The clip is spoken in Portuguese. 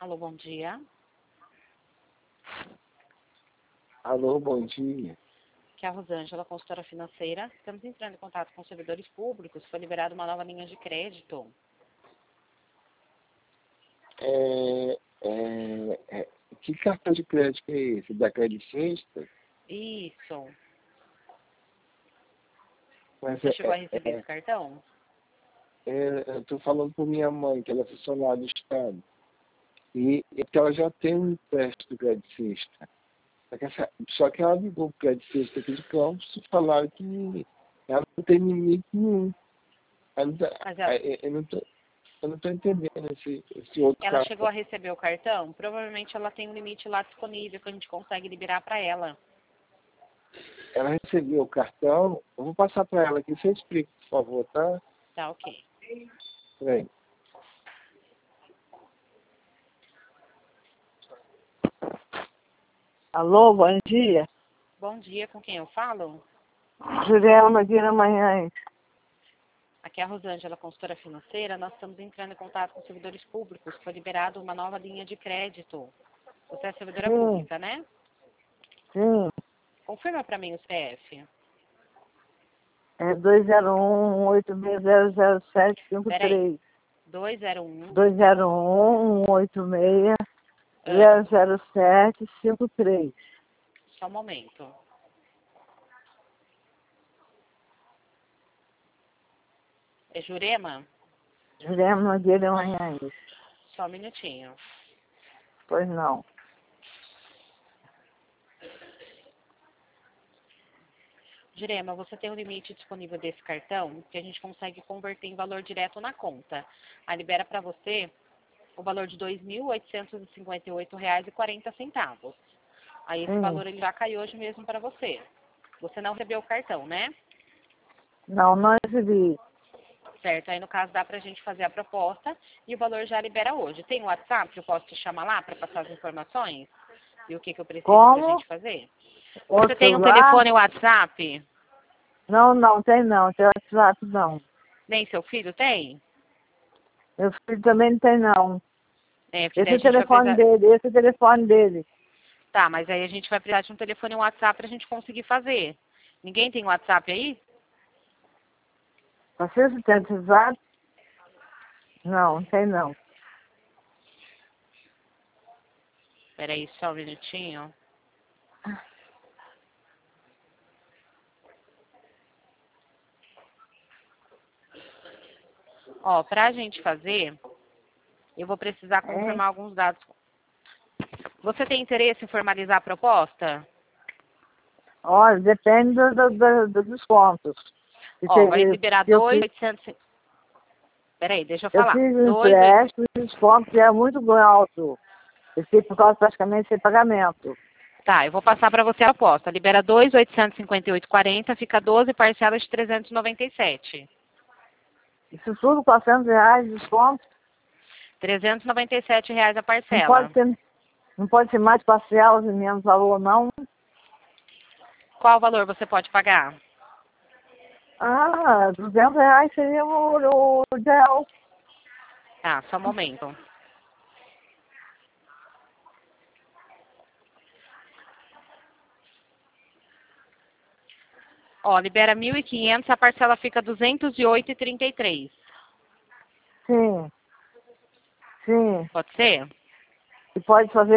Alô, bom dia. Alô, bom dia. Aqui é a Rosângela, consultora financeira. Estamos entrando em contato com servidores públicos. Foi liberada uma nova linha de crédito. Que cartão de crédito é esse? Da Credit Sexta? Isso. Mas Você chegou a receber esse cartão? eu estou falando com minha mãe, que ela é funcionária do Estado. E que ela já tem um empréstimo do Credit Sexta. Só que ela ligou para o Credit Sexta aqui de Campos e falaram que ela não tem limite nenhum. Mas Eu não estou entendendo esse outro ela cartão. chegou a receber o cartão? Provavelmente ela tem um limite lá disponível que a gente consegue liberar para ela. Ela recebeu o cartão, eu vou passar para ela aqui. Você explica, por favor, tá? Tá, ok. Peraí. Alô, bom dia. Bom dia, com quem eu falo? Juliana Guimarães. Aqui é a Rosângela, consultora financeira. Nós estamos entrando em contato com servidores públicos. Foi liberada uma nova linha de crédito. Você é servidora pública, né? Sim, Confirma para mim o CF. é 201-186-00753. Peraí. 201. 201-186-00753. Só um momento. É Jurema? Juliana Guimarães. Só um minutinho. Pois não. Jurema, você tem um limite disponível desse cartão que a gente consegue converter em valor direto na conta. Aí libera para você o valor de R$ 2.858,40. Aí esse valor ele já caiu hoje mesmo para você. Você não recebeu o cartão, né? Não, não recebi. Certo, aí no caso dá pra gente fazer a proposta e o valor já libera hoje. Tem o WhatsApp que eu posso te chamar lá para passar as informações? E o que eu preciso pra gente fazer? Você tem um telefone WhatsApp? Não, tem não. Tem WhatsApp não. Nem seu filho tem? Meu filho também não tem não. É, porque Esse daí é a o gente vai telefone precisar... dele, esse é o telefone dele. Tá, mas aí a gente vai precisar de um telefone WhatsApp pra gente conseguir fazer. Ninguém tem WhatsApp aí? Você tem WhatsApp? Não, tem não. Peraí, só um minutinho. Ó, pra gente fazer, eu vou precisar confirmar alguns dados. Você tem interesse em formalizar a proposta? Olha, depende dos descontos. Ó, vai liberar 2.800... Peraí, deixa eu falar. Eu fiz um empréstimo e o desconto é muito alto. Eu fiquei por causa praticamente sem pagamento. Tá, eu vou passar para você a proposta. Libera 2.858,40, fica 12 parcelas de 397. Isso tudo, R$400 de desconto. R$397 a parcela. Não pode ser mais parcelas e menos valor, não. Qual valor você pode pagar? R$200 seria o ideal. Tá, só um momento. Ó, libera 1.500, a parcela fica 208,33. Sim. Pode ser? E pode fazer